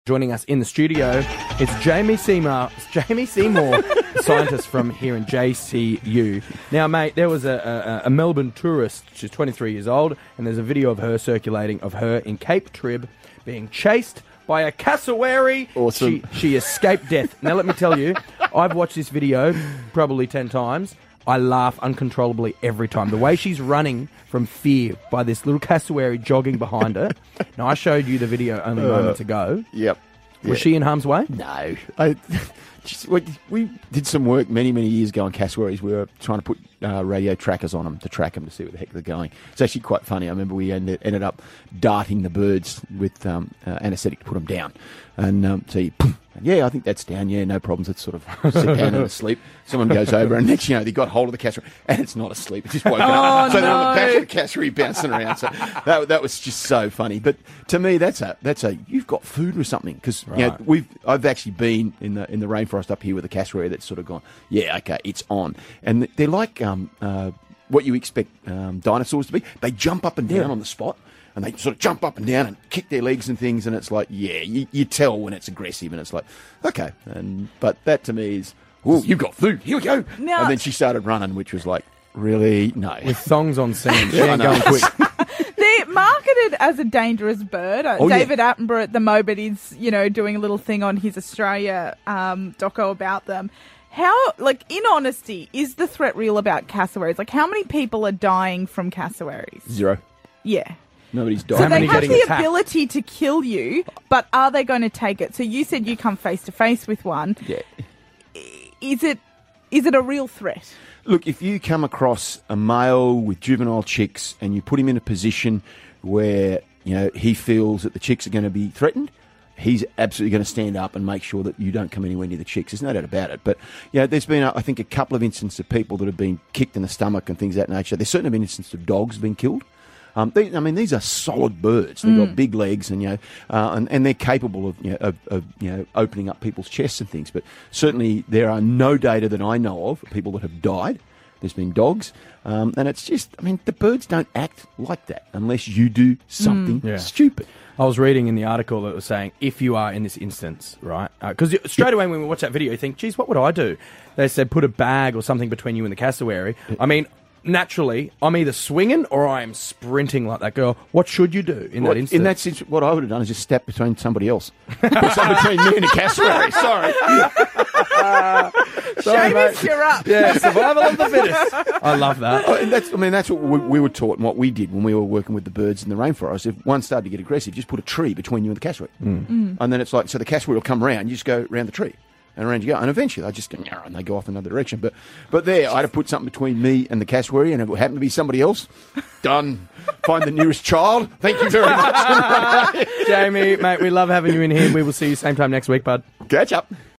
Joining us in the studio, it's Jamie Seymour, scientist from here in JCU. Now, mate, there was a Melbourne tourist, she's 23 years old, and there's a video of her circulating of her in Cape Trib being chased by a cassowary. Awesome. She escaped death. Now, let me tell you, I've watched this video probably 10 times. I laugh uncontrollably every time. The way she's running from fear by this little cassowary jogging behind her. Now, I showed you the video only moments ago. Yep. Was she in harm's way? No. We did some work many years ago on cassowaries. We were trying to put radio trackers on them to track them to see where the heck they're going. It's actually quite funny. I remember we ended up darting the birds with anaesthetic to put them down. And so you, yeah, I think that's down. Yeah, no problems. It's sort of sit down and asleep. Someone goes over and next, they got hold of the cassowary and it's not asleep. It just woken up. So they're on the back of the cassowary bouncing around. So that was just so funny. But to me, that's a you've got food or something because I've actually been in the rainforest up here with a cassowary that's sort of gone. Yeah, okay, it's on, and they're like what you expect dinosaurs to be. They jump up and down on the spot. And they sort of jump up and down and kick their legs and things, and it's like, you tell when it's aggressive, and it's like, okay. But that to me is, oh, you've got food, here we go. Now, and then she started running, which was like, really? No. With thongs on scene, she ain't going quick. They're marketed as a dangerous bird. David Attenborough at the moment is, doing a little thing on his Australia doco about them. How, in honesty, is the threat real about cassowaries? How many people are dying from cassowaries? 0. Yeah. Nobody's died. So they have the attacked? ability to kill you, but are they going to take it? So you said you come face to face with one. Yeah. Is it a real threat? Look, if you come across a male with juvenile chicks and you put him in a position where, he feels that the chicks are going to be threatened, he's absolutely going to stand up and make sure that you don't come anywhere near the chicks. There's no doubt about it. But, there's been, I think, a couple of instances of people that have been kicked in the stomach and things of that nature. There's certainly been instances of dogs being killed. These are solid birds. They've got big legs, and and they're capable of opening up people's chests and things. But certainly there are no data that I know of people that have died. There's been dogs, and it's just, the birds don't act like that unless you do something stupid. I was reading in the article that it was saying, if you are in this instance, right? Because straight away when we watch that video, you think, geez, what would I do? They said put a bag or something between you and the cassowary. Naturally, I'm either swinging or I am sprinting like that girl. What should you do in that instance? In that sense, what I would have done is just step between somebody else. Put something between me and a cassowary. Sorry. Seamus, you're up. Yeah, survival of the fittest. I love that. That's what we were taught and what we did when we were working with the birds in the rainforest. If one started to get aggressive, just put a tree between you and the cassowary. And then it's like, so the cassowary will come around, you just go around the tree. And around you go. And eventually they just go, and they go off another direction. But there, I had to put something between me and the cassowary, and if it happened to be somebody else, done. Find the nearest child. Thank you very much. Jamie, mate, we love having you in here. We will see you same time next week, bud. Catch up.